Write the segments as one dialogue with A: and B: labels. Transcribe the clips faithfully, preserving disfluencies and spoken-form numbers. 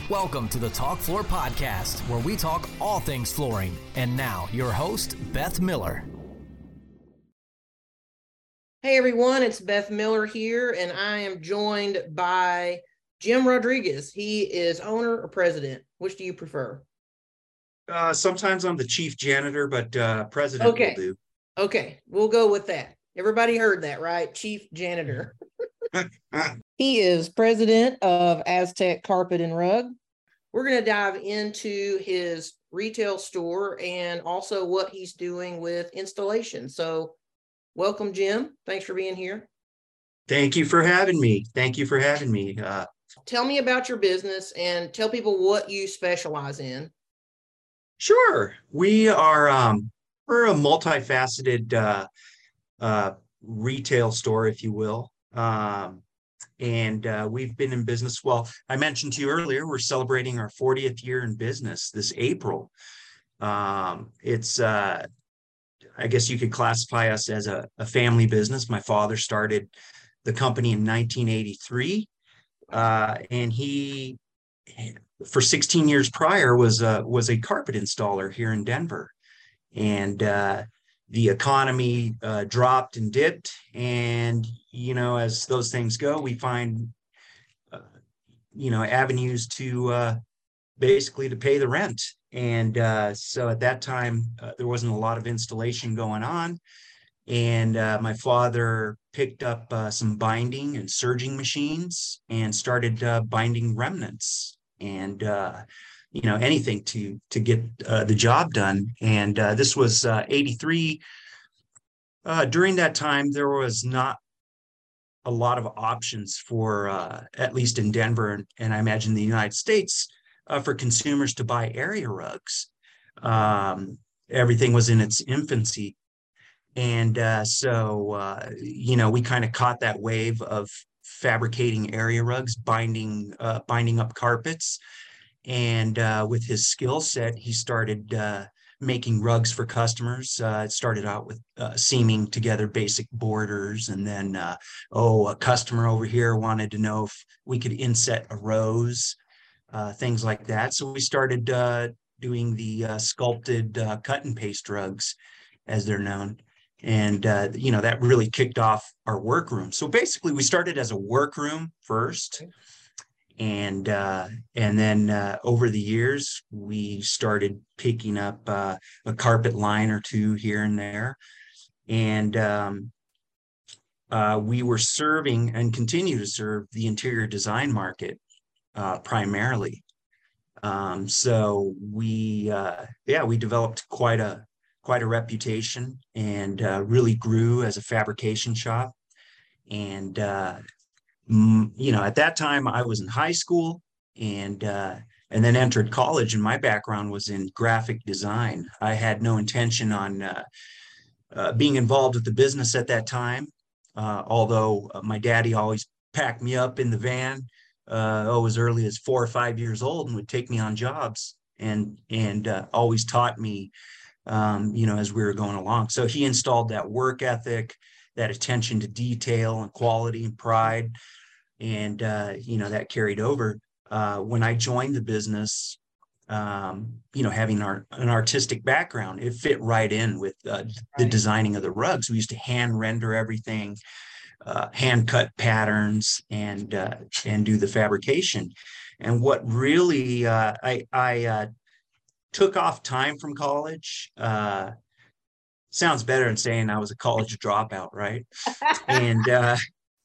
A: Welcome to the Talk Floor Podcast, where we talk all things flooring. And now, your host, Beth Miller.
B: Hey everyone, it's Beth Miller here, and I am joined by Jim Rodriguez. He is owner or president. Which do you prefer?
C: Uh, sometimes I'm the chief janitor, but uh, president
B: Okay.
C: will do.
B: Okay, we'll go with that. Everybody heard that, right? Chief janitor. He is president of Aztec Carpet and Rug. We're going to dive into his retail store and also what he's doing with installation. So welcome, Jim. Thanks for being here.
C: Thank you for having me. Thank you for having me. Uh,
B: Tell me about your business and tell people what you specialize in.
C: sure. We are, um, we're a multifaceted uh, uh, retail store, if you will. Um, and uh, we've been in business. Well, I mentioned to you earlier, we're celebrating our fortieth year in business this April. Um, it's, uh, I guess you could classify us as a, a family business. My father started the company in nineteen eighty-three, uh, and he, for sixteen years prior, was a, was a carpet installer here in Denver. And uh, the economy uh, dropped and dipped. And, you know, as those things go, we find, uh, you know, avenues to uh, basically to pay the rent. And uh, so at that time, uh, there wasn't a lot of installation going on. And uh, my father picked up uh, some binding and serging machines and started uh, binding remnants and, uh, you know, anything to to get uh, the job done. And uh, this was uh, eighty-three. Uh, during that time, there was not a lot of options for, uh, at least in Denver, and, and I imagine the United States, uh, for consumers to buy area rugs. Um, everything was in its infancy. And uh, so, uh, you know, we kind of caught that wave of fabricating area rugs, binding, uh, binding up carpets. And uh, with his skill set, he started uh, making rugs for customers. Uh, it started out with uh, seaming together basic borders. And then, uh, oh, a customer over here wanted to know if we could inset a rose, uh, things like that. So we started uh, doing the uh, sculpted uh, cut and paste rugs, as they're known. And, uh, you know, that really kicked off our workroom. So basically, we started as a workroom first. And uh, and then uh, over the years, we started picking up uh, a carpet line or two here and there. And um, uh, we were serving and continue to serve the interior design market uh, primarily. Um, so we, uh, yeah, we developed quite a quite a reputation and uh, really grew as a fabrication shop. And uh, you know, at that time I was in high school and uh, and then entered college, and my background was in graphic design. I had no intention on uh, uh, being involved with the business at that time, uh, although uh, my daddy always packed me up in the van uh, oh, as early as four or five years old and would take me on jobs and and uh, always taught me, um, you know, as we were going along. So he installed that work ethic, that attention to detail and quality and pride. And, uh, you know, that carried over. Uh, when I joined the business, um, you know, having our, an artistic background, it fit right in with uh, the designing of the rugs. We used to hand render everything, uh, hand cut patterns, and uh, and do the fabrication. And what really, uh, I, I uh, took off time from college. Uh, sounds better than saying I was a college dropout, right? And uh,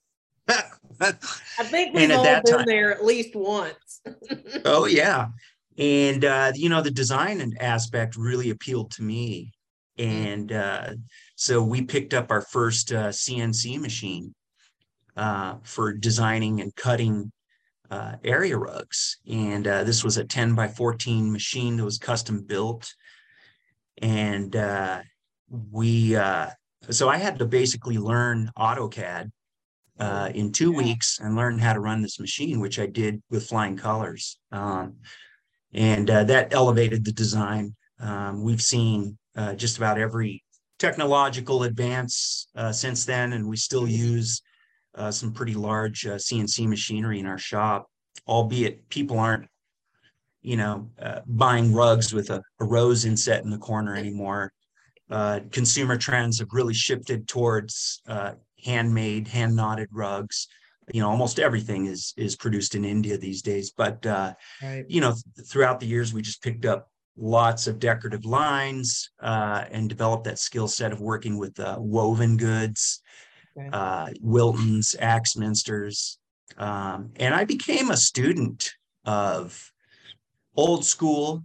B: I think we've all been time, there at least once.
C: Oh, yeah. And, uh, you know, the design aspect really appealed to me. And uh, so we picked up our first uh, C N C machine uh, for designing and cutting uh, area rugs. And uh, this was a ten by fourteen machine that was custom built. And uh, we, uh, so I had to basically learn AutoCAD Uh, in two yeah. weeks and learn how to run this machine, which I did with flying colors. Um, and uh, that elevated the design. Um, we've seen uh, just about every technological advance uh, since then, and we still use uh, some pretty large uh, C N C machinery in our shop, albeit people aren't you know, uh, buying rugs with a, a rose inset in the corner anymore. Uh, consumer trends have really shifted towards uh, handmade, hand knotted rugs. You know, almost everything is is produced in India these days. But uh,
B: Right.
C: you know, th- throughout the years, we just picked up lots of decorative lines uh, and developed that skill set of working with uh, woven goods,
B: Okay.
C: uh, Wiltons, Axminsters, um, and I became a student of old school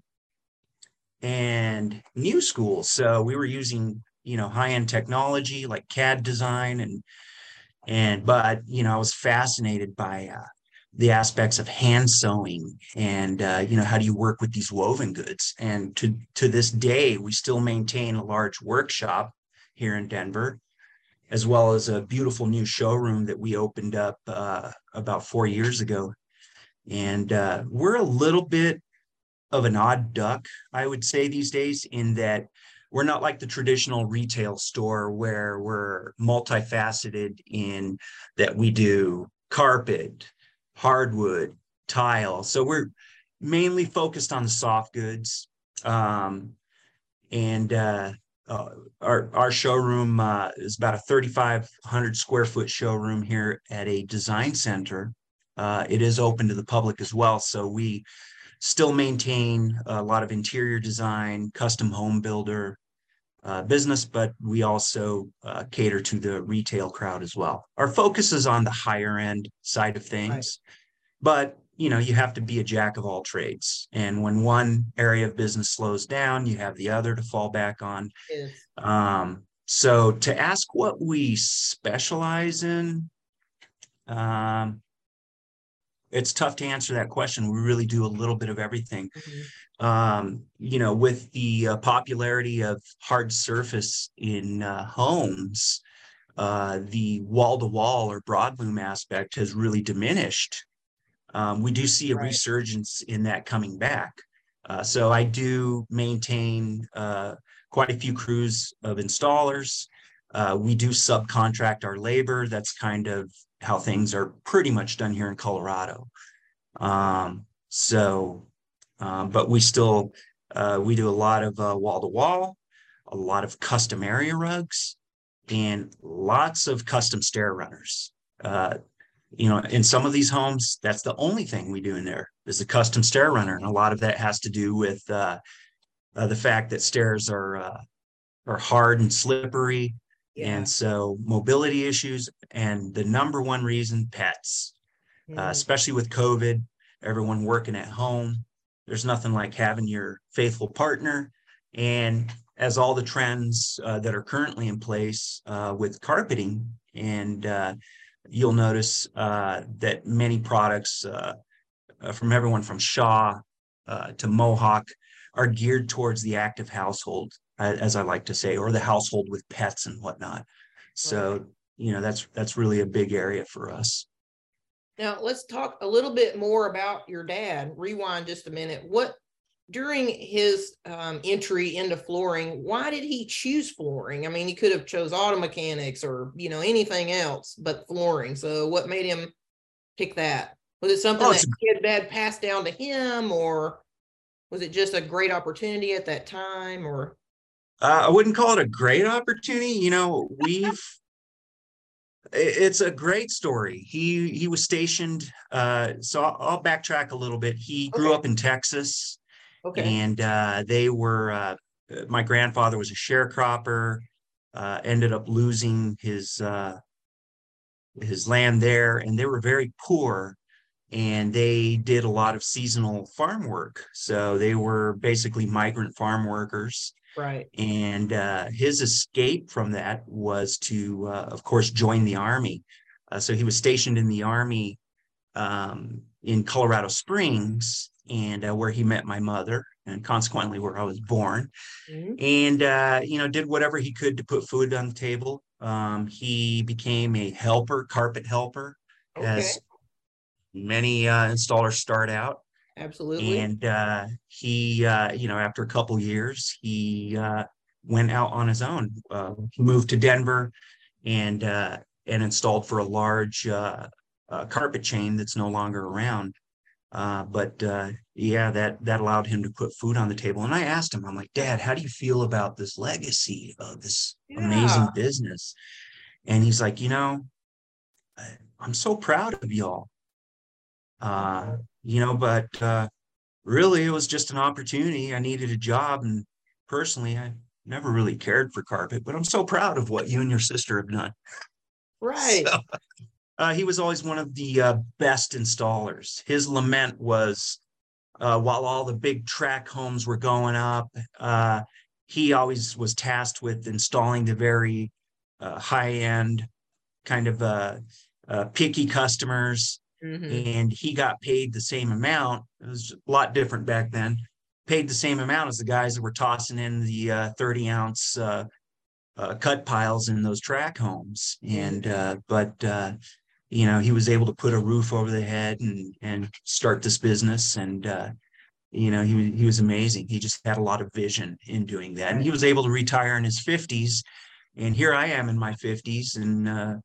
C: and new school. So we were using, you know, high-end technology like C A D design and and but you know, I was fascinated by uh, the aspects of hand sewing and uh, you know, how do you work with these woven goods? And to to this day, we still maintain a large workshop here in Denver, as well as a beautiful new showroom that we opened up uh, about four years ago. And uh, we're a little bit of an odd duck, I would say, these days, in that we're not like the traditional retail store where we're multifaceted in that we do carpet, hardwood, tile. So we're mainly focused on the soft goods. Um, and uh, uh, our, our showroom uh, is about a thirty-five hundred square foot showroom here at a design center. Uh, it is open to the public as well. So we still maintain a lot of interior design, custom home builder uh, business, but we also uh, cater to the retail crowd as well. Our focus is on the higher end side of things, right. But you know, you have to be a jack of all trades. And when one area of business slows down, you have the other to fall back on.
B: Yes.
C: Um, so to ask what we specialize in, um, it's tough to answer that question. We really do a little bit of everything. Mm-hmm. Um, you know, with the uh, popularity of hard surface in uh, homes, uh, the wall-to-wall or broadloom aspect has really diminished. Um, we do see a right. resurgence in that coming back. Uh, so I do maintain uh, quite a few crews of installers. Uh, we do subcontract our labor. That's kind of how things are pretty much done here in Colorado. Um, so, um, but we still, uh, we do a lot of uh, wall-to-wall, a lot of custom area rugs, and lots of custom stair runners. Uh, you know, in some of these homes, that's the only thing we do in there is the custom stair runner. And a lot of that has to do with uh, uh, the fact that stairs are, uh, are hard and slippery. Yeah. And so mobility issues, and the number one reason, pets, mm. uh, especially with COVID, everyone working at home. There's nothing like having your faithful partner. And as all the trends uh, that are currently in place uh, with carpeting, and uh, you'll notice uh, that many products uh, uh, from everyone from Shaw uh, to Mohawk are geared towards the active household, as I like to say, or the household with pets and whatnot. So, right. you know, that's that's really a big area for us.
B: Now, let's talk a little bit more about your dad. Rewind just a minute. What, during his um, entry into flooring, why did he choose flooring? I mean, he could have chose auto mechanics or, you know, anything else but flooring. So what made him pick that? Was it something oh, that his dad passed down to him, or was it just a great opportunity at that time? Or
C: uh, I wouldn't call it a great opportunity. You know, we've it's a great story. He he was stationed. Uh, so I'll, I'll backtrack a little bit. He grew okay. up in Texas. Okay. And uh, they were, uh, my grandfather was a sharecropper, uh, ended up losing his uh, his land there, and they were very poor, and they did a lot of seasonal farm work. So they were basically migrant farm workers.
B: Right.
C: And uh, his escape from that was to, uh, of course, join the Army. Uh, so he was stationed in the Army um, in Colorado Springs, and uh, where he met my mother, and consequently where I was born. Mm-hmm. And, uh, you know, did whatever he could to put food on the table. Um, he became a helper, carpet helper, okay. as many uh, installers start out.
B: Absolutely.
C: And uh, he, uh, you know, after a couple years, he uh, went out on his own. Uh, he moved to Denver and uh, and installed for a large uh, uh, carpet chain that's no longer around. Uh, but uh, yeah, that that allowed him to put food on the table. And I asked him, I'm like, Dad, how do you feel about this legacy of this
B: Yeah.
C: amazing business? And he's like, you know, I- I'm so proud of y'all. Uh, you know, but uh, really, it was just an opportunity. I needed a job, and personally, I never really cared for carpet. But I'm so proud of what you and your sister have done.
B: Right.
C: So uh, he was always one of the uh, best installers. His lament was uh, while all the big track homes were going up, uh, he always was tasked with installing the very uh, high end kind of uh, uh, picky customers,
B: Mm-hmm.
C: and he got paid the same amount. It was a lot different back then. Paid the same amount as the guys that were tossing in the uh, thirty ounce uh, uh, cut piles in those track homes. And
B: Mm-hmm.
C: uh, but uh, you know, he was able to put a roof over the head and and start this business. And uh, you know, he he was amazing. He just had a lot of vision in doing that, and he was able to retire in his fifties. And here I am in my fifties, and uh,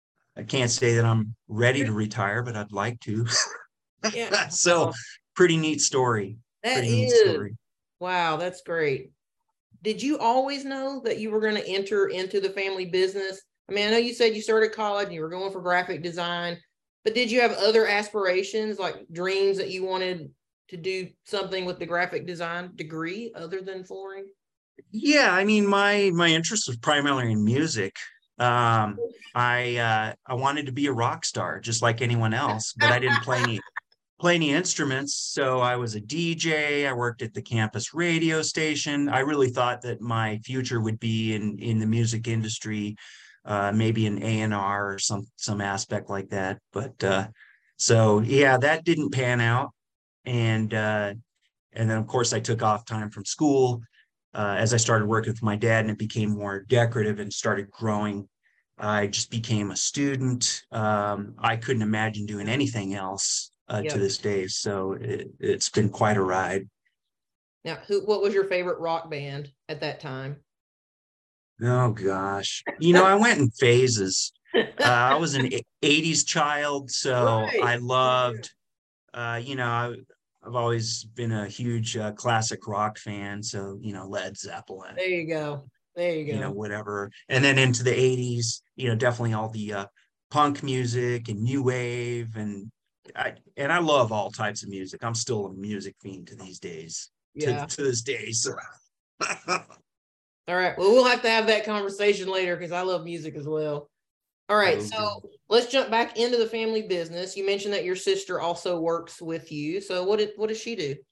C: I can't say that I'm ready to retire, but I'd like to.
B: Yeah.
C: So,
B: Wow.
C: pretty neat story.
B: That
C: Pretty neat
B: is.
C: story.
B: Wow, that's great. Did you always know that you were going to enter into the family business? I mean, I know you said you started college and you were going for graphic design, but did you have other aspirations, like dreams that you wanted to do something with the graphic design degree other than flooring?
C: Yeah, I mean, my my interest was primarily in music. Um, I uh, I wanted to be a rock star, just like anyone else, but I didn't play any play any instruments. So I was a D J. I worked at the campus radio station. I really thought that my future would be in in the music industry, uh, maybe an A and R or some some aspect like that. But uh, so yeah, that didn't pan out. And uh, and then of course I took off time from school uh, as I started working with my dad, and it became more decorative and started growing. I just became a student. Um, I couldn't imagine doing anything else uh, to
B: Yep.
C: this day. So it, it's been quite a ride.
B: Now, who? What was your favorite rock band at that time?
C: Oh gosh. You know, I went in phases. Uh, I was an eighties child, so
B: Right.
C: I loved, uh, you know, I, I've always been a huge uh, classic rock fan. So, you know, Led Zeppelin,
B: There you go. There you
C: you know,
B: go.
C: whatever. And then into the eighties, you know, definitely all the uh, punk music and new wave. And I, and I love all types of music. I'm still a music fiend to these days, to,
B: Yeah.
C: to this day. So,
B: All right. Well, we'll have to have that conversation later because I love music as well. All right.
C: oh,
B: So
C: good.
B: let's jump back into the family business. You mentioned that your sister also works with you. So what did what does she do?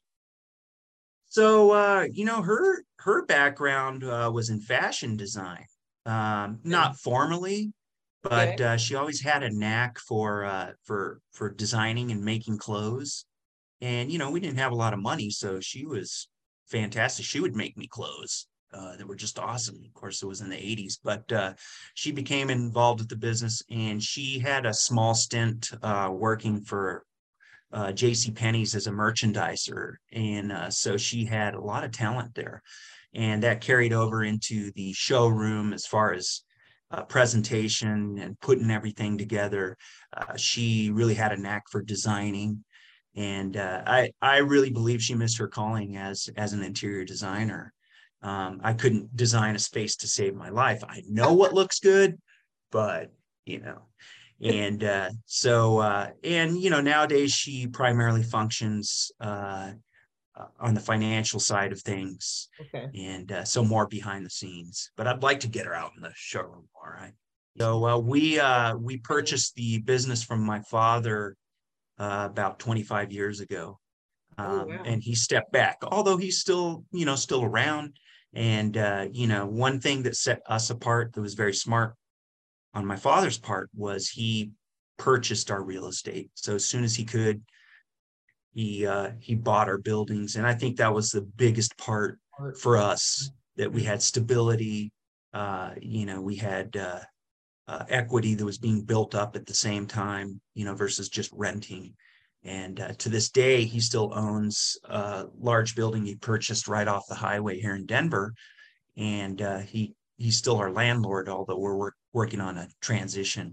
C: So, uh, you know, her her background uh, was in fashion design, um,
B: Yeah.
C: not formally, but
B: Okay.
C: uh, she always had a knack for uh, for for designing and making clothes. And you know, we didn't have a lot of money, so she was fantastic. She would make me clothes uh, that were just awesome. Of course, it was in the eighties, but uh, she became involved with the business, and she had a small stint uh, working for uh, J C. Penney's as a merchandiser. And uh, so she had a lot of talent there. And that carried over into the showroom as far as uh, presentation and putting everything together. Uh, she really had a knack for designing. And uh, I, I really believe she missed her calling as, as an interior designer. Um, I couldn't design a space to save my life. I know what looks good, but you know, and uh, so uh, and you know, nowadays she primarily functions uh, uh, on the financial side of things,
B: Okay.
C: and uh, so more behind the scenes. But I'd like to get her out in the showroom more. Right. So uh, we uh, we purchased the business from my father uh, about twenty-five years ago,
B: Oh
C: um,
B: wow.
C: and he stepped back, although he's still you know still around. And uh, you know, one thing that set us apart that was very smart on my father's part was he purchased our real estate. So as soon as he could, he uh, he bought our buildings, and I think that was the biggest part
B: Art.
C: for us, that we
B: Mhm.
C: had stability. Uh, you know, we had uh, uh, equity that was being built up at the same time. You know, versus just renting. And uh, to this day, he still owns a large building he purchased right off the highway here in Denver, and uh, he he's still our landlord, although we're work, working on a transition.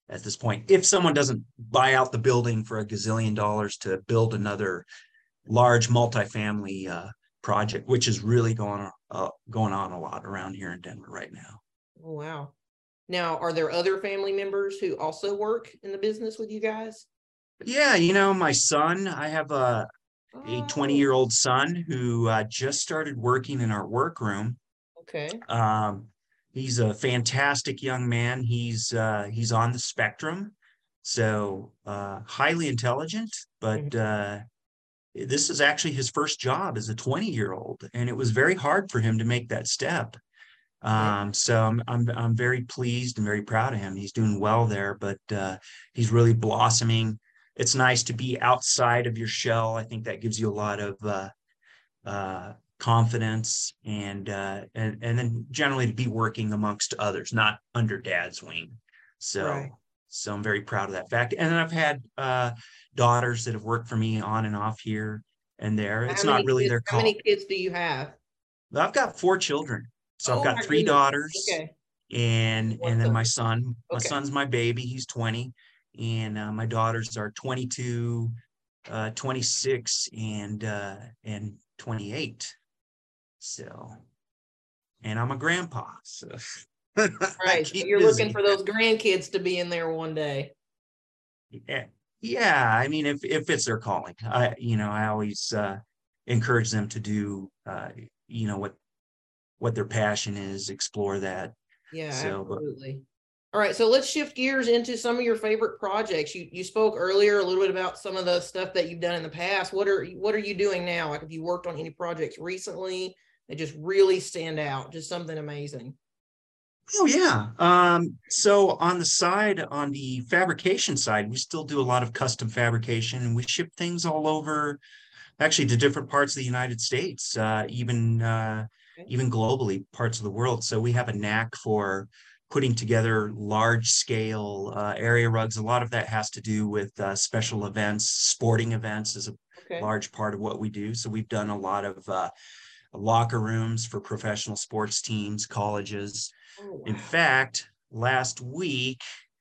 C: at this point. If someone doesn't buy out the building for a gazillion dollars to build another large multifamily uh, project, which is really going on, uh, going on a lot around here in Denver right now.
B: Oh, wow. Now, are there other family members who also work in the business with you guys?
C: Yeah, you know, my son, I have a a twenty year old son who uh, just started working in our workroom.
B: Okay.
C: Um, he's a fantastic young man. He's uh, he's on the spectrum, so uh, highly intelligent. But
B: Mm-hmm.
C: uh, this is actually his first job as a twenty year old, and it was very hard for him to make that step.
B: Yeah.
C: Um, so I'm I'm I'm very pleased and very proud of him. He's doing well there, but uh, he's really blossoming. It's nice to be outside of your shell. I think that gives you a lot of uh, uh, confidence, and uh, and and then generally to be working amongst others, not under dad's wing.
B: Right.
C: So so I'm very proud of that fact. And then I've had uh, daughters that have worked for me on and off here and there.
B: How
C: It's
B: many
C: not really
B: kids,
C: their
B: how many
C: call.
B: kids do you have?
C: I've got four children. So I've
B: Oh
C: got
B: my
C: three
B: goodness.
C: daughters
B: Okay.
C: and
B: One
C: and then
B: son.
C: my son. My
B: Okay.
C: son's my baby. He's twenty. And uh, my daughters are twenty-two, uh, twenty-six, and uh, and twenty-eight. So, and I'm a grandpa. So I
B: Right. So
C: keep
B: you're looking
C: busy.
B: for those grandkids to be in there one day.
C: Yeah. Yeah. I mean, if if it's their calling, I you know, I always uh, encourage them to do uh, you know, what what their passion is, explore that.
B: Yeah,
C: So, but
B: absolutely. All right, so let's shift gears into some of your favorite projects. You you spoke earlier a little bit about some of the stuff that you've done in the past. What are what are you doing now? Like, have you worked on any projects recently that just really stand out? Just something amazing.
C: oh yeah. Um, so on the side, on the fabrication side, we still do a lot of custom fabrication, and we ship things all over, actually to different parts of the United States, uh, even uh,
B: Okay.
C: even globally, parts of the world. So we have a knack for putting together large scale uh, area rugs. A lot of that has to do with uh, special events, sporting events is a
B: Okay.
C: large part of what we do. So we've done a lot of uh, locker rooms for professional sports teams, colleges.
B: Oh
C: In
B: wow.
C: fact, last week,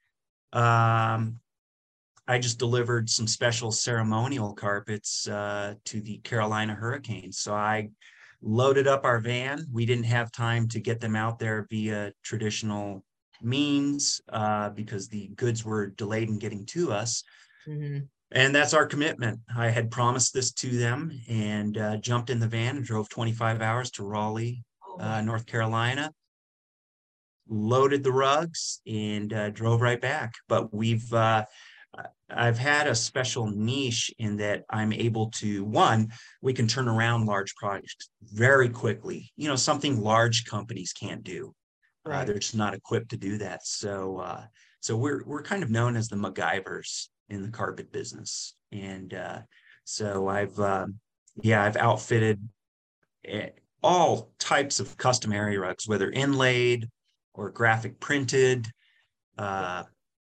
C: um, I just delivered some special ceremonial carpets uh, to the Carolina Hurricanes. So I loaded up our van. We didn't have time to get them out there via traditional means uh, because the goods were delayed in getting to us.
B: Mm-hmm.
C: And that's our commitment. I had promised this to them and uh, jumped in the van and drove twenty-five hours to Raleigh,
B: Oh
C: uh,
B: my.
C: North Carolina, loaded the rugs and uh, drove right back. But we've uh, I've had a special niche in that I'm able to, one, we can turn around large projects very quickly. You know, something large companies can't do. Uh,
B: Right.
C: they're just not equipped to do that. So uh, so we're we're kind of known as the MacGyvers in the carpet business. And uh, so I've um, yeah, I've outfitted eh, all types of custom area rugs, whether inlaid or graphic printed, uh,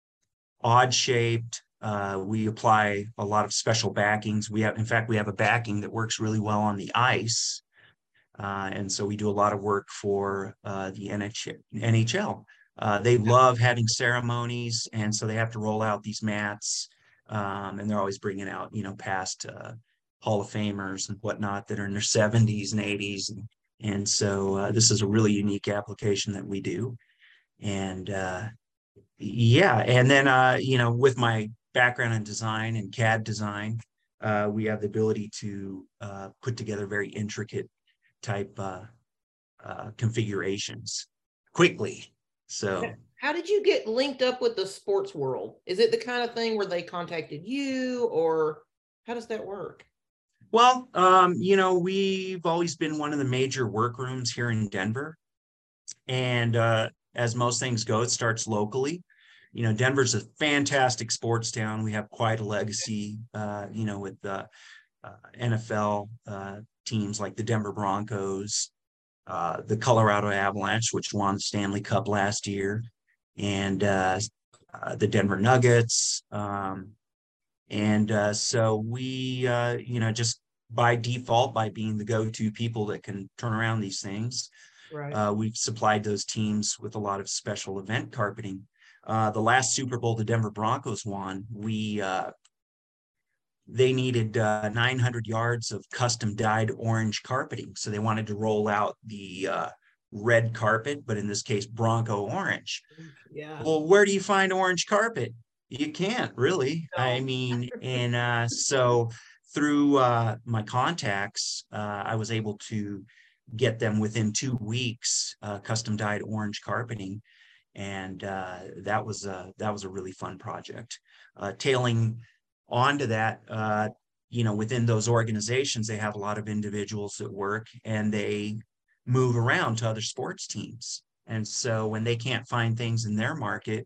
C: odd shaped. Uh, we apply a lot of special backings. We have, in fact, we have a backing that works really well on the ice. Uh, and so we do a lot of work for uh, the N H L. Uh, they love having ceremonies, and so they have to roll out these mats. Um, and they're always bringing out, you know, past uh, Hall of Famers and whatnot that are in their seventies and eighties. And, and so uh, this is a really unique application that we do. And uh, yeah, and then uh, you know, with my background in design and C A D design, uh, we have the ability to uh, put together very intricate type uh, uh, configurations quickly. So,
B: How did you get linked up with the sports world? Is it the kind of thing where they contacted you, or how does that work?
C: well, um, you know, we've always been one of the major workrooms here in Denver, and uh, as most things go, it starts locally. You know, Denver's a fantastic sports town. We have quite a legacy, uh, you know, with the uh, N F L uh, teams like the Denver Broncos, uh, the Colorado Avalanche, which won the Stanley Cup last year, and uh, uh, the Denver Nuggets. Um, and uh, so we, uh, you know, just by default, by being the go-to people that can turn around these things,
B: Right.
C: uh, we've supplied those teams with a lot of special event carpeting. uh, the last Super Bowl the Denver Broncos won, we uh, they needed uh, nine hundred yards of custom dyed orange carpeting. So they wanted to roll out the uh, red carpet, but in this case, Bronco orange.
B: Yeah.
C: Well, where do you find orange carpet? You can't really. No. I mean, and uh, so through uh, my contacts, uh, I was able to get them within two weeks, uh, custom dyed orange carpeting. And uh, that was a, that was a really fun project. Uh, tailing onto that, uh, you know, within those organizations, they have a lot of individuals that work and they move around to other sports teams. And so when they can't find things in their market,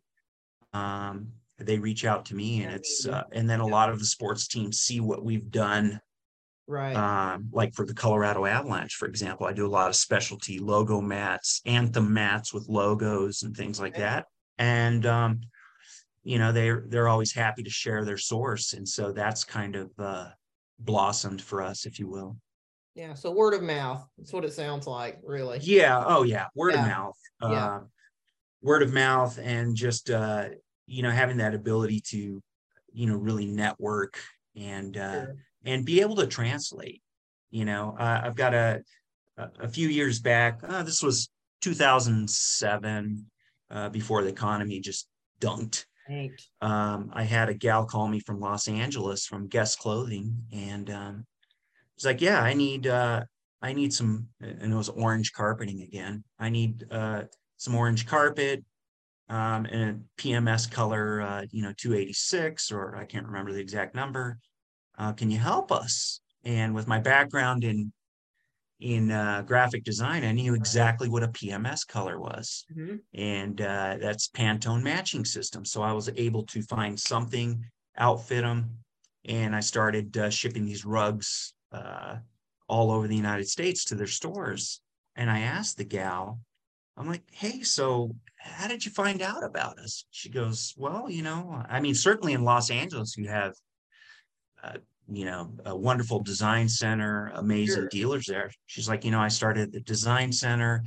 C: um, they reach out to me, and it's uh, and then a lot of the sports teams see what we've done.
B: Right.
C: Um, like for the Colorado Avalanche, for example, I do a lot of specialty logo mats, anthem mats with logos and things like that. And um, you know, they're they're always happy to share their source, and so that's kind of uh, blossomed for us, if you will.
B: Yeah. So word of mouth. That's what it sounds like, really.
C: Yeah. Oh, yeah. Word yeah. of mouth.
B: Yeah.
C: Uh, word of mouth, and just uh, you know, having that ability to, you know, really network and uh,
B: Sure.
C: and be able to translate. You know, uh, I've got a a few years back. Uh, this was two thousand seven, uh, before the economy just dunked.
B: Right.
C: Um, I had a gal call me from Los Angeles from Guess Clothing, and um, it's like, yeah, I need uh, I need some, and it was orange carpeting again. I need uh, some orange carpet. Um, and a P M S color, uh, you know, two eighty-six, or I can't remember the exact number. Uh, can you help us? And with my background in in uh, graphic design, I knew exactly what a P M S color was,
B: mm-hmm.
C: and uh, that's Pantone matching system. So I was able to find something, outfit them, and I started uh, shipping these rugs uh, all over the United States to their stores. And I asked the gal, I'm like, hey, so how did you find out about us? She goes, well, you know, I mean, certainly in Los Angeles, you have, uh, you know, a wonderful design center, amazing
B: Sure.
C: dealers there. She's like, you know, I started at the design center.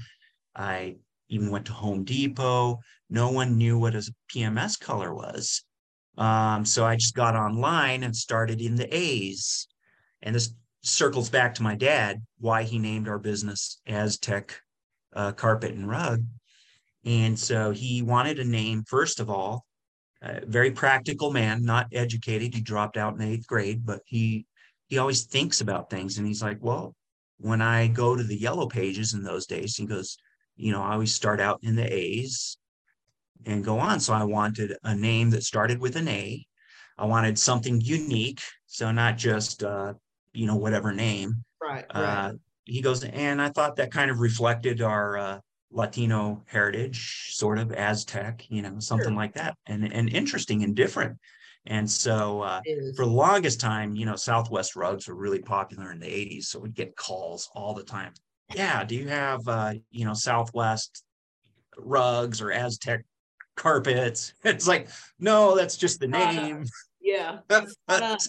C: I even went to Home Depot. No one knew what a P M S color was. Um, so I just got online and started in the A's. And this circles back to my dad, why he named our business Aztec Uh, carpet and rug. And so he wanted a name, first of all, a very practical man, not educated. He dropped out in the eighth grade, but he he always thinks about things. And he's like, well, when I go to the yellow pages in those days, he goes, you know, I always start out in the A's and go on. So I wanted a name that started with an A. I wanted something unique. So not just, uh, you know, whatever name.
B: Right.
C: Uh,
B: right.
C: He goes, and I thought that kind of reflected our uh, Latino heritage, sort of Aztec, you know, something
B: Sure.
C: like that, and and interesting and different. And so uh,
B: Is.
C: for the longest time, you know, Southwest rugs were really popular in the eighties, so we'd get calls all the time. Yeah, do you have uh, you know, Southwest rugs or Aztec carpets? It's like, no, that's just the name.
B: Uh, yeah.
C: but,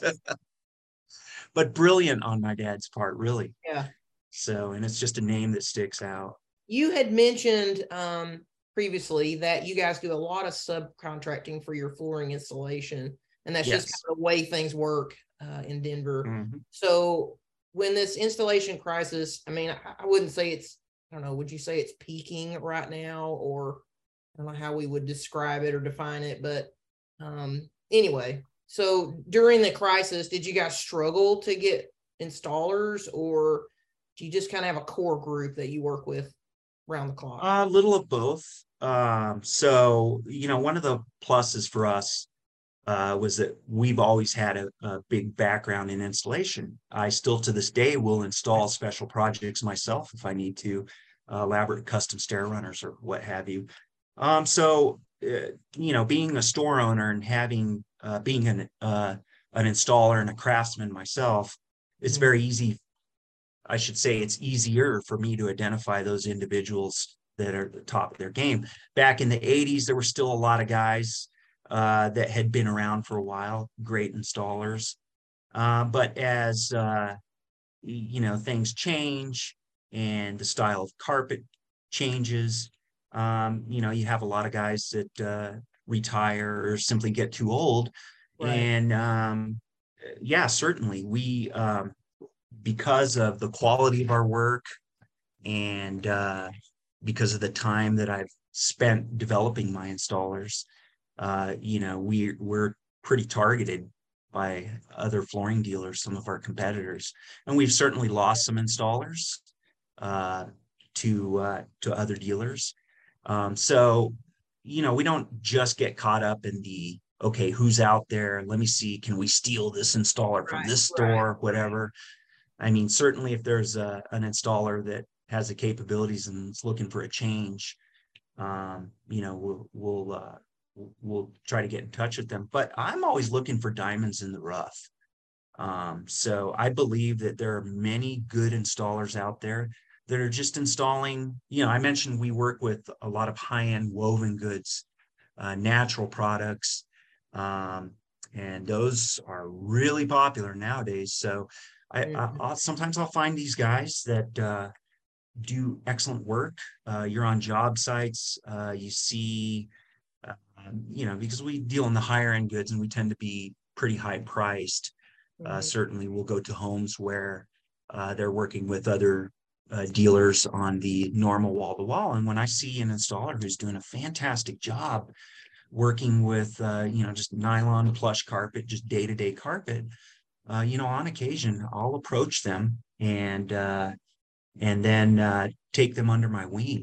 C: but brilliant on my dad's part, really.
B: Yeah.
C: So, and it's just a name that sticks out.
B: You had mentioned um, previously that you guys do a lot of subcontracting for your flooring installation, and that's
C: Yes.
B: just kind of the way things work uh, in Denver.
C: Mm-hmm.
B: So when this installation crisis, I mean, I, I wouldn't say it's, I don't know, would you say it's peaking right now, or I don't know how we would describe it or define it, but um, anyway, so during the crisis, did you guys struggle to get installers, or do you just kind of have a core group that you work with around the clock?
C: A little of both. Um, so, you know, one of the pluses for us uh, was that we've always had a, a big background in installation. I still to this day will install special projects myself if I need to, uh, elaborate custom stair runners or what have you. Um, so, uh, you know, being a store owner and having, uh, being an, uh, an installer and a craftsman myself, it's
B: Mm-hmm.
C: very easy. I should say it's easier for me to identify those individuals that are at the top of their game. Back in the eighties, there were still a lot of guys uh, that had been around for a while, great installers. Uh, but as, uh, you know, things change and the style of carpet changes, um, you know, you have a lot of guys that uh, retire or simply get too old. Right. And um, yeah, certainly we, um, because of the quality of our work and uh, because of the time that I've spent developing my installers, uh, you know, we, we're pretty targeted by other flooring dealers, some of our competitors. And we've certainly lost some installers uh, to, uh, to other dealers. Um, so, you know, we don't just get caught up in the, okay, who's out there? Let me see, can we steal this installer from
B: Right,
C: this store,
B: right,
C: whatever. I mean, certainly if there's a, an installer that has the capabilities and is looking for a change, um, you know, we'll, we'll, uh, we'll try to get in touch with them. But I'm always looking for diamonds in the rough. Um, so I believe that there are many good installers out there that are just installing, you know, I mentioned we work with a lot of high-end woven goods, uh, natural products, um, and those are really popular nowadays. So I, mm-hmm. I I'll, sometimes I'll find these guys that uh, do excellent work. Uh, you're on job sites, uh, you see, uh, you know, because we deal in the higher end goods and we tend to be pretty high priced. Uh, mm-hmm. Certainly we'll go to homes where uh, they're working with other uh, dealers on the normal wall to wall. And when I see an installer who's doing a fantastic job working with, uh, you know, just nylon plush carpet, just day-to-day carpet, uh, you know, on occasion, I'll approach them and, uh, and then uh, take them under my wing.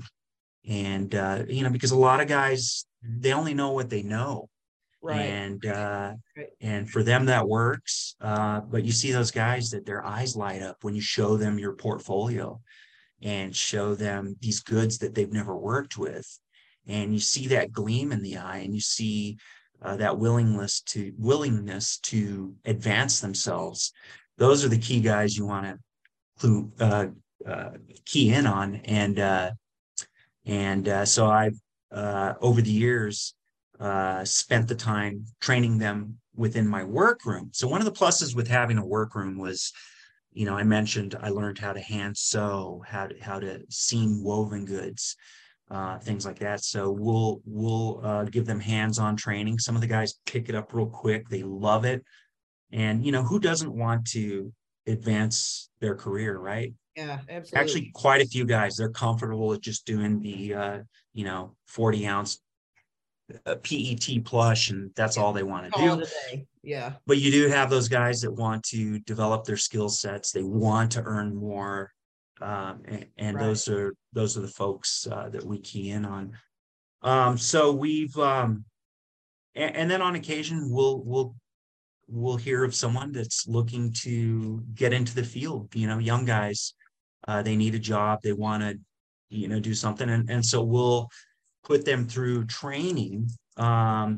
C: And, uh, you know, because a lot of guys, they only know what they know. Right. And, uh, right. and for them that works. Uh, but you see those guys that their eyes light up when you show them your portfolio and show them these goods that they've never worked with. And you see that gleam in the eye and you see uh, that willingness to willingness to advance themselves. Those are the key guys you want to uh, uh, key in on. And, uh, and uh, so I've, uh, over the years, uh, spent the time training them within my workroom. So one of the pluses with having a workroom was, you know, I mentioned I learned how to hand sew, how to, how to seam woven goods, uh, things like that. So we'll, we'll uh, give them hands-on training. Some of the guys pick it up real quick. They love it. And, you know, who doesn't want to advance their career, right?
B: Yeah, absolutely.
C: Actually, quite a few guys, they're comfortable with just doing the, uh, you know, forty ounce uh, P E T plush, and that's yeah. all they want to do.
B: Today. Yeah.
C: But you do have those guys that want to develop their skill sets. They want to earn more. Um, and and right. those are, those are the folks uh, that we key in on. Um, so we've, um, and, and then on occasion, we'll, we'll, we'll hear of someone that's looking to get into the field, you know, young guys, uh, they need a job, they want to, you know, do something. And, and so we'll put them through training. Um,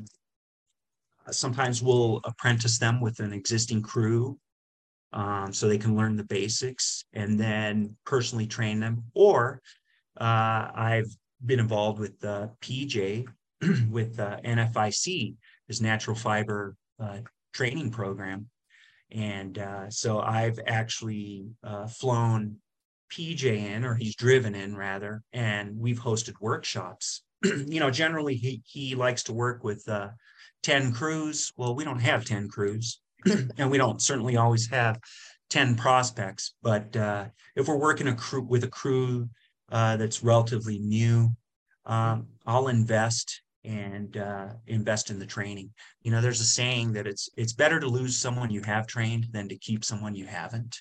C: sometimes we'll apprentice them with an existing crew um, so they can learn the basics and then personally train them. Or uh, I've been involved with uh, P J, with uh, N F I C, this natural fiber uh, training program. And uh, so I've actually uh, flown P J in, or he's driven in rather, and we've hosted workshops. You know, generally he, he likes to work with uh, ten crews. Well, we don't have ten crews and we don't certainly always have ten prospects, but uh, if we're working a crew with a crew uh, that's relatively new, um, I'll invest and uh, invest in the training. You know, there's a saying that it's it's better to lose someone you have trained than to keep someone you haven't.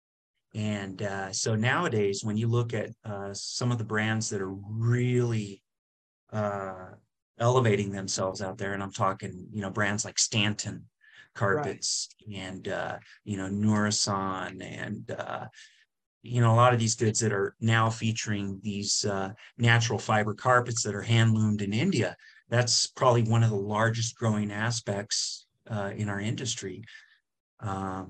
C: And uh, so nowadays, when you look at uh, some of the brands that are really uh, elevating themselves out there, and I'm talking, you know, brands like Stanton Carpets, right. and, uh, you know, Nurasan, and, uh, you know, a lot of these goods that are now featuring these uh, natural fiber carpets that are hand loomed in India. That's probably one of the largest growing aspects uh, in our industry. Um,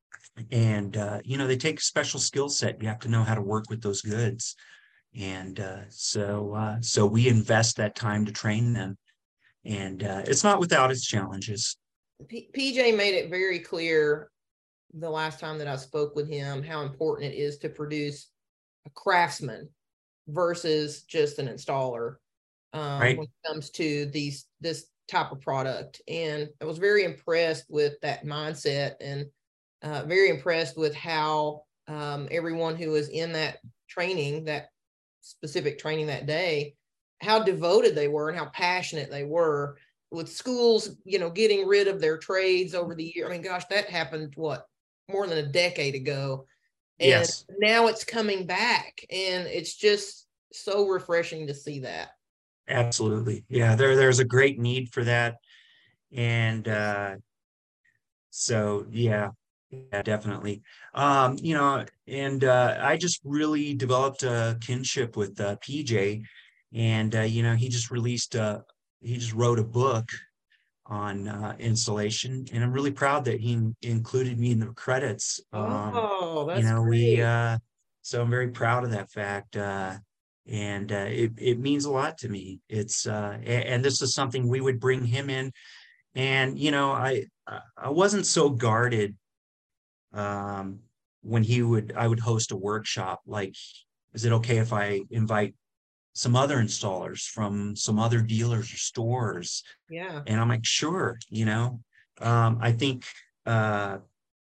C: and, uh, you know, they take a special skill set. You have to know how to work with those goods. And uh, so, uh, so we invest that time to train them. And uh, it's not without its challenges.
B: P- PJ made it very clear the last time that I spoke with him how important it is to produce a craftsman versus just an installer um, right. when it comes to these this type of product. And I was very impressed with that mindset, and uh, very impressed with how um, everyone who was in that training, that specific training that day, how devoted they were and how passionate they were with schools, you know, getting rid of their trades over the year. I mean, gosh, that happened, what, more than a decade ago. And
C: Yes.
B: now it's coming back, and it's just so refreshing to see that.
C: Absolutely. Yeah, there there's a great need for that. And uh so yeah, yeah, definitely. Um, you know, and uh I just really developed a kinship with uh P J, and uh, you know, he just released uh he just wrote a book on uh installation, and I'm really proud that he in- included me in the credits. Um,
B: Oh,
C: you
B: that's
C: know, we
B: great.
C: uh so I'm very proud of that fact. Uh and uh, it, it means a lot to me. It's uh a- and this is something we would bring him in, and you know, i i I wasn't so guarded um when he would I would host a workshop, like, is it okay if I invite some other installers from some other dealers or stores?
B: Yeah,
C: And I'm like, sure. You know, um I think uh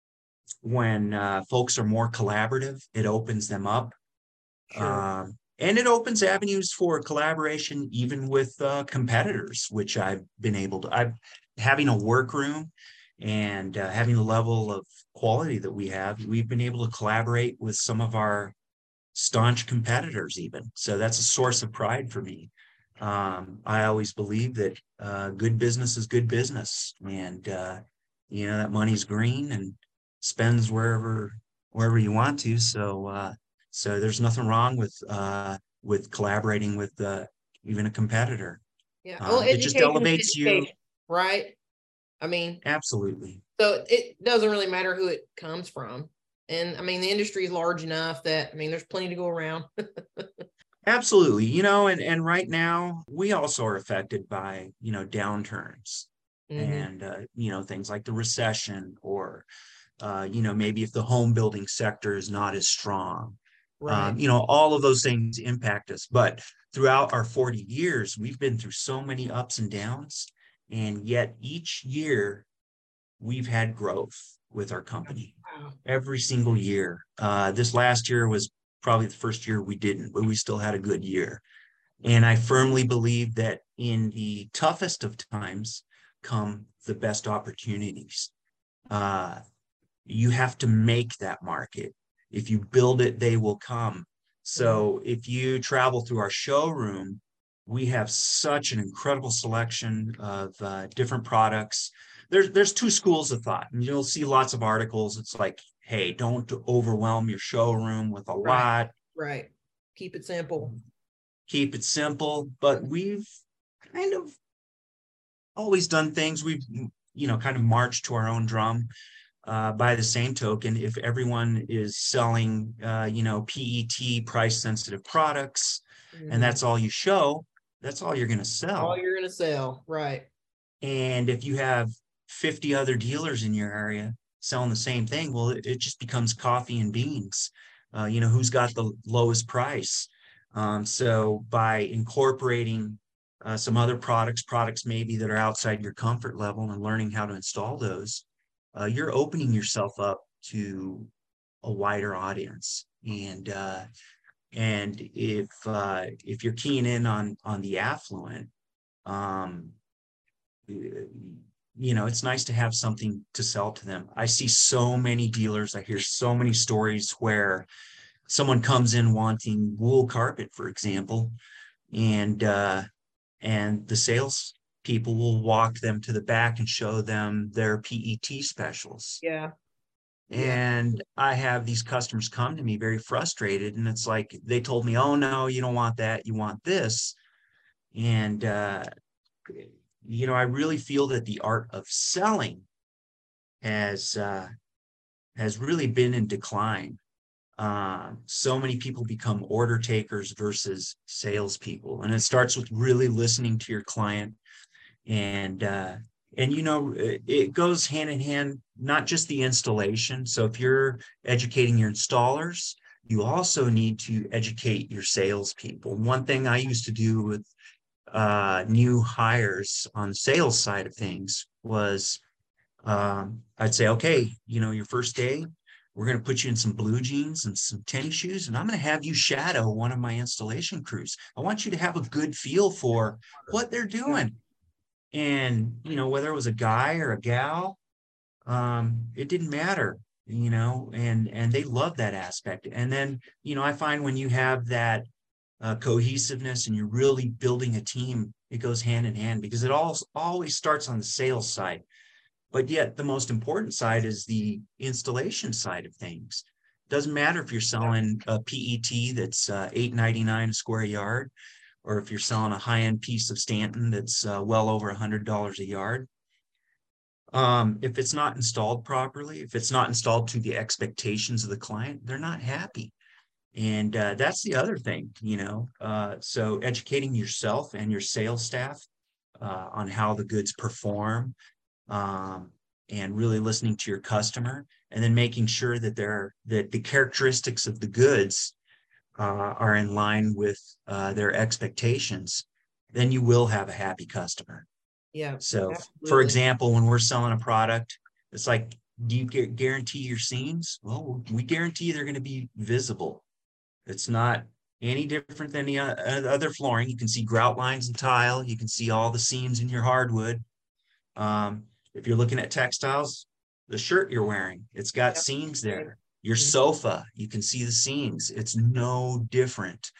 C: when uh folks are more collaborative, it opens them up.
B: sure.
C: Um, and it opens avenues for collaboration even with uh, competitors, which I've been able to. I've having a workroom and uh, having the level of quality that we have, we've been able to collaborate with some of our staunch competitors even. So that's a source of pride for me. Um, I always believe that uh, good business is good business, and uh, you know, that money's green and spends wherever wherever you want to. So uh, so there's nothing wrong with uh, with collaborating with uh, even a competitor.
B: Yeah. Well,
C: Um, it just
B: education is
C: elevates you.
B: education, right? I mean,
C: Absolutely.
B: so it doesn't really matter who it comes from. And I mean, the industry is large enough that, I mean, there's plenty to go around.
C: Absolutely. You know, and, and right now we also are affected by, you know, downturns
B: Hmm.
C: and, uh, you know, things like the recession, or, uh, you know, maybe if the home building sector is not as strong,
B: Right.
C: um, you know, all of those things impact us. But throughout our forty years, we've been through so many ups and downs. And yet each year we've had growth with our company
B: Wow.
C: every single year. Uh, this last year was probably the first year we didn't, but we still had a good year. And I firmly believe that in the toughest of times come the best opportunities. Uh, you have to make that market. If you build it, they will come.
B: Mhm.
C: So if you travel through our showroom, we have such an incredible selection of uh, different products. There's there's two schools of thought, and you'll see lots of articles. It's like, hey, don't overwhelm your showroom with a
B: Right.
C: lot.
B: Right. Keep it simple.
C: Keep it simple. But we've kind of always done things. We've, you know, kind of marched to our own drum. Uh, by the same token, if everyone is selling, uh, you know, P E T price sensitive products, and
B: Mhm.
C: that's all you show, that's all you're going to
B: All
C: sell.
B: you're going to sell. Right.
C: And if you have fifty other dealers in your area selling the same thing, well, it, it just becomes coffee and beans. Uh, you know, who's got the lowest price? Um, so by incorporating uh, some other products, products maybe that are outside your comfort level, and learning how to install those, uh, you're opening yourself up to a wider audience. And uh, and if uh, if you're keying in on on the affluent, um, you know, it's nice to have something to sell to them. I see so many dealers, I hear so many stories where someone comes in wanting wool carpet, for example, and uh, and the sales people will walk them to the back and show them their P E T specials.
B: Yeah. Yeah.
C: And I have these customers come to me very frustrated, and it's like they told me, "Oh no, you don't want that. You want this." And uh, you know, I really feel that the art of selling has uh, has really been in decline. Uh, so many people become order takers versus salespeople, and it starts with really listening to your client. And uh, and you know, it, it goes hand in hand, not just the installation. So if you're educating your installers, you also need to educate your salespeople. One thing I used to do with uh, new hires on the sales side of things was um, I'd say, okay, you know, your first day, we're going to put you in some blue jeans and some tennis shoes, and I'm going to have you shadow one of my installation crews. I want you to have a good feel for what they're doing. And, you know, whether it was a guy or a gal, um, it didn't matter, you know, and, and they love that aspect. And then, you know, I find when you have that uh, cohesiveness and you're really building a team, it goes hand in hand because it all always starts on the sales side. But yet the most important side is the installation side of things. Doesn't matter if you're selling a P E T that's uh, eight ninety-nine a square yard, or if you're selling a high-end piece of Stanton that's uh, well over one hundred dollars a yard. Um, if it's not installed properly, if it's not installed to the expectations of the client, they're not happy. And uh, that's the other thing, you know. Uh, so educating yourself and your sales staff uh, on how the goods perform, um, and really listening to your customer, and then making sure that they're that the characteristics of the goods uh, are in line with uh, their expectations, then you will have a happy customer.
B: Yeah.
C: So,
B: absolutely.
C: for example, when we're selling a product, it's like, do you gu- guarantee your seams? Well, we guarantee they're going to be visible. It's not any different than the uh, other flooring. You can see grout lines in tile. You can see all the seams in your hardwood. Um, if you're looking at textiles, the shirt you're wearing, it's got
B: Yep.
C: seams there. Your
B: Mhm.
C: sofa, you can see the seams. It's no different.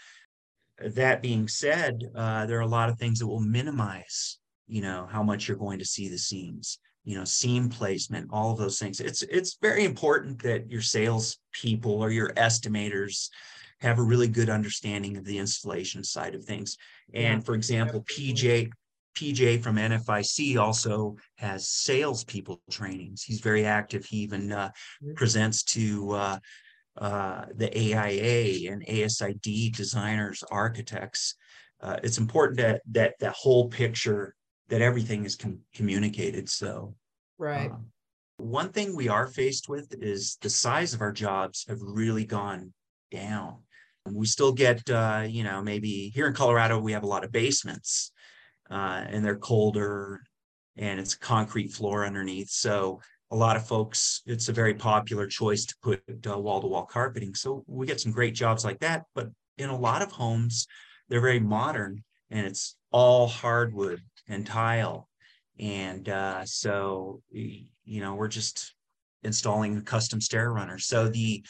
C: That being said, uh, there are a lot of things that will minimize, you know, how much you're going to see the seams, you know, seam placement, all of those things. It's it's very important that your sales people or your estimators have a really good understanding of the installation side of things. And
B: Yeah,
C: for example,
B: absolutely.
C: P J P J from N F I C also has salespeople trainings. He's very active. He even uh,
B: Mhm.
C: presents to uh, uh, the A I A and A S I D designers, architects. Uh, it's important that that that whole picture, that everything is com- communicated. So,
B: Right.
C: um, one thing we are faced with is the size of our jobs have really gone down. We still get, uh, you know, maybe here in Colorado, we have a lot of basements uh, and they're colder and it's concrete floor underneath. So a lot of folks, it's a very popular choice to put uh, wall-to-wall carpeting. So we get some great jobs like that. But in a lot of homes, they're very modern and it's all hardwood and tile. And uh, so, you know, we're just installing a custom stair runner. So the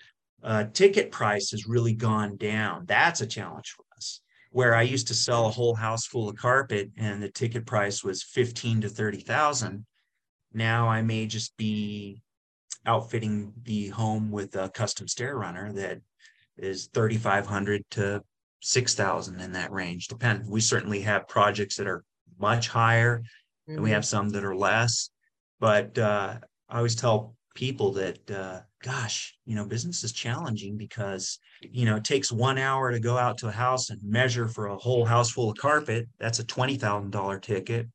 C: uh, ticket price has really gone down. That's a challenge for us. Where I used to sell a whole house full of carpet and the ticket price was fifteen to thirty thousand. Now I may just be outfitting the home with a custom stair runner that is thirty-five hundred to six thousand in that range. Depend. We certainly have projects that are much higher and we
B: Mhm.
C: have some that are less. But uh, I always tell people that, uh, gosh, you know, business is challenging because, you know, it takes one hour to go out to a house and measure for a whole house full of carpet. That's a twenty thousand dollars ticket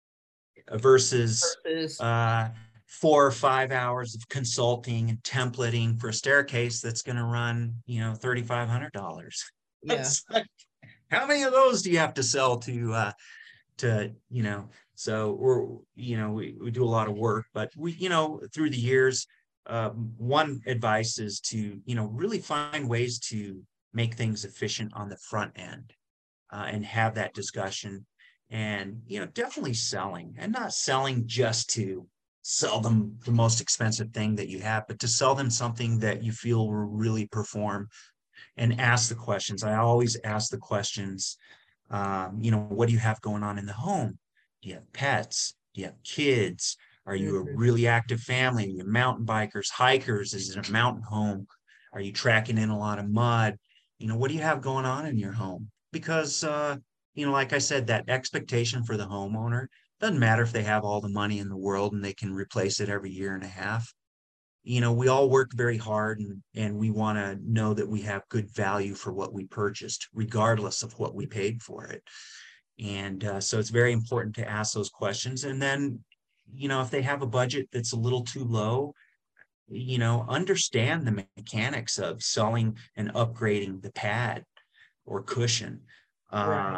C: versus
B: Versus,
C: uh, four or five hours of consulting and templating for a staircase that's going to run, you know, three thousand five hundred dollars.
B: yeah,
C: Like, how many of those do you have to sell to, uh, to, you know, so we're, you know, we, we do a lot of work, but we, you know, through the years, uh, one advice is to, you know, really find ways to make things efficient on the front end uh, and have that discussion and, you know, definitely selling and not selling just to sell them the most expensive thing that you have, but to sell them something that you feel will really perform and ask the questions. I always ask the questions, um, you know, what do you have going on in the home? Do you have pets? Do you have kids? Are you a
B: Mhm.
C: really active family? Are you mountain bikers, hikers? Is it a mountain home? Are you tracking in a lot of mud? You know, what do you have going on in your home? Because, uh, you know, like I said, that expectation for the homeowner doesn't matter if they have all the money in the world and they can replace it every year and a half. You know, we all work very hard and, and we want to know that we have good value for what we purchased, regardless of what we paid for it. And uh, so it's very important to ask those questions. And then, you know, if they have a budget that's a little too low, you know, understand the mechanics of selling and upgrading the pad or cushion.
B: Right.
C: Um,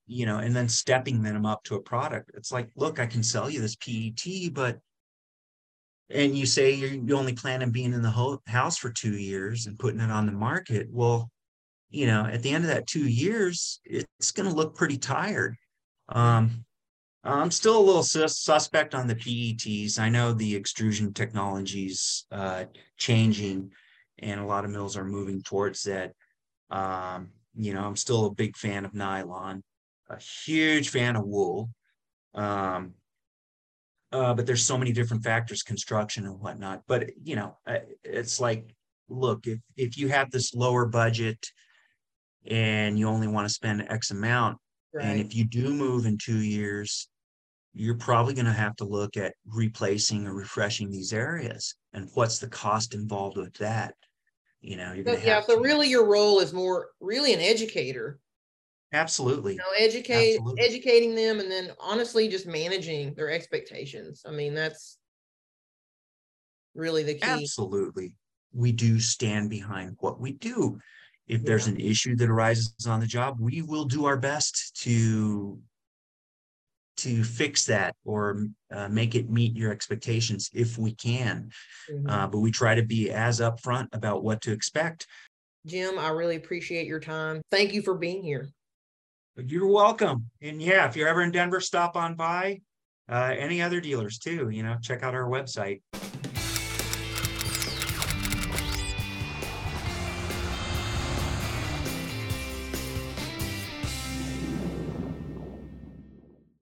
C: you know, and then stepping them up to a product. It's like, look, I can sell you this P E T, but, and you say you you only plan on being in the whole house for two years and putting it on the market. Well, you know, at the end of that two years, it's going to look pretty tired. Um, I'm still a little sus- suspect on the P E Ts. I know the extrusion technology's uh, changing, and a lot of mills are moving towards that. Um, you know, I'm still a big fan of nylon, a huge fan of wool. Um, uh, but there's so many different factors, construction and whatnot. But, you know, uh, it's like, look, if, if you have this lower budget and you only want to spend X amount, and
B: Right.
C: if you do move in two years, you're probably going to have to look at replacing or refreshing these areas. And what's the cost involved with that? You know, you're
B: So,
C: going to
B: yeah,
C: have
B: so
C: to.
B: really your role is more really an educator.
C: Absolutely.
B: You know, educate,
C: Absolutely.
B: educating them, and then honestly just managing their expectations. I mean, that's really the key.
C: Absolutely. We do stand behind what we do. If
B: Yeah.
C: there's an issue that arises on the job, we will do our best to to fix that or uh, make it meet your expectations if we can.
B: Mhm.
C: Uh, but we try to be as upfront about what to expect.
B: Jim, I really appreciate your time. Thank you for being here.
C: You're welcome. And yeah, if you're ever in Denver, stop on by. Uh, any other dealers too, you know, check out our website.